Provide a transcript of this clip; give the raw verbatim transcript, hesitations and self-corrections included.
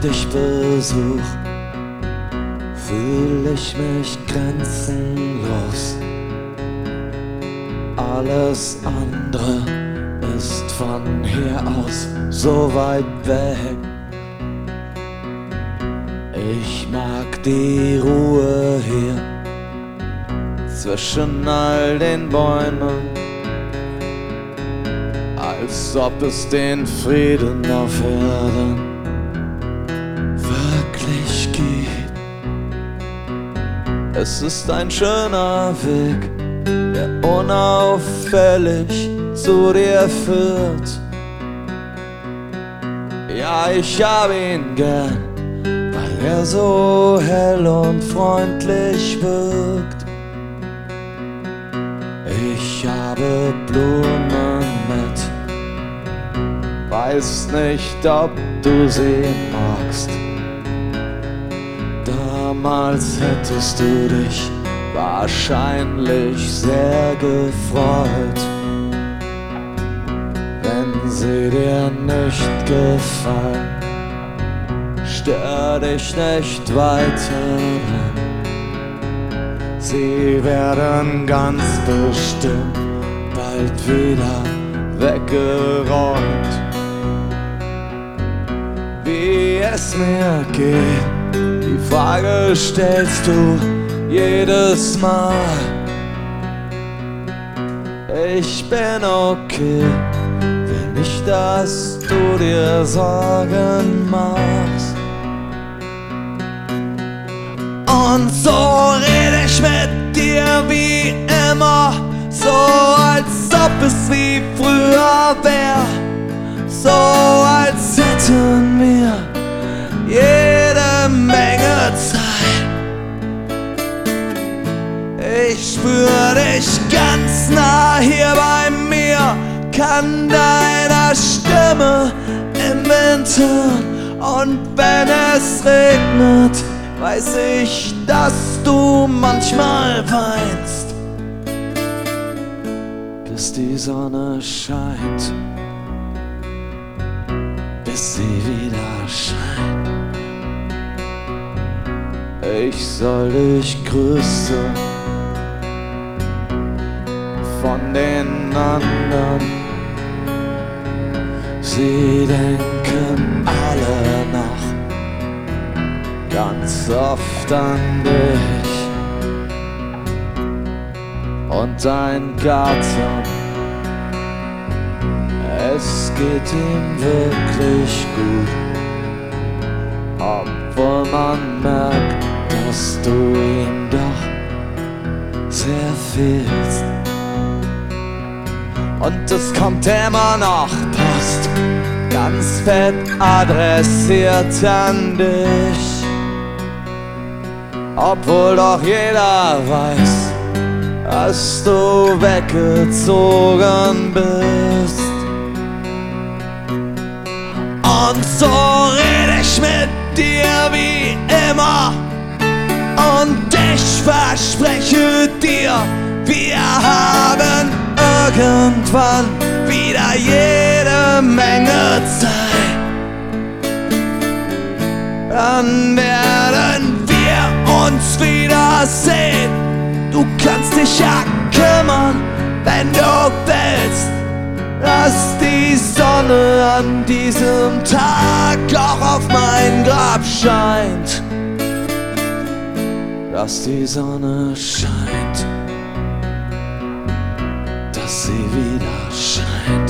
dich besuch, fühl ich mich grenzenlos. Alles andere ist von hier aus so weit weg. Ich mag die Ruhe hier zwischen all den Bäumen, als ob es den Frieden auf Erden wirklich gibt. Es ist ein schöner Weg, der unauffällig zu dir führt. Ja, ich hab ihn gern, weil er so hell und freundlich wirkt. Ich habe Blumen mit, weiß nicht, ob du sie magst. Damals hättest du dich wahrscheinlich sehr gefreut, wenn sie dir nicht gefallen. Stör dich nicht weiter, sie werden ganz bestimmt bald wieder weggeräumt. Wie es mir geht, die Frage stellst du jedes Mal. Ich bin okay, will nicht, dass du dir Sorgen machst. Und so rede ich mit dir wie immer, so als ob es wie früher wär, so als hätten wir jede Menge Zeit. Ich spür dich ganz nah hier bei mir, kann deiner Stimme im Wind hören. Und wenn es regnet, weiß ich, dass du manchmal weinst, bis die Sonne scheint, bis sie wieder scheint. Ich soll dich grüßen von den anderen. Sie denken alle noch ganz oft an dich und dein Garten. Es geht ihm wirklich gut, obwohl man merkt, dass du ihm doch sehr fehlst. Und es kommt immer noch Post, ganz fett adressiert an dich, obwohl doch jeder weiß, dass du weggezogen bist. Und so rede ich mit dir wie immer, und ich verspreche dir, wir haben irgendwann wieder jede Menge Zeit. Dann werden wir uns wiedersehen. Du kannst dich ja kümmern, wenn du willst, dass die Sonne an diesem Tag auch auf mein Grab scheint. Dass die Sonne scheint, dass sie wieder scheint.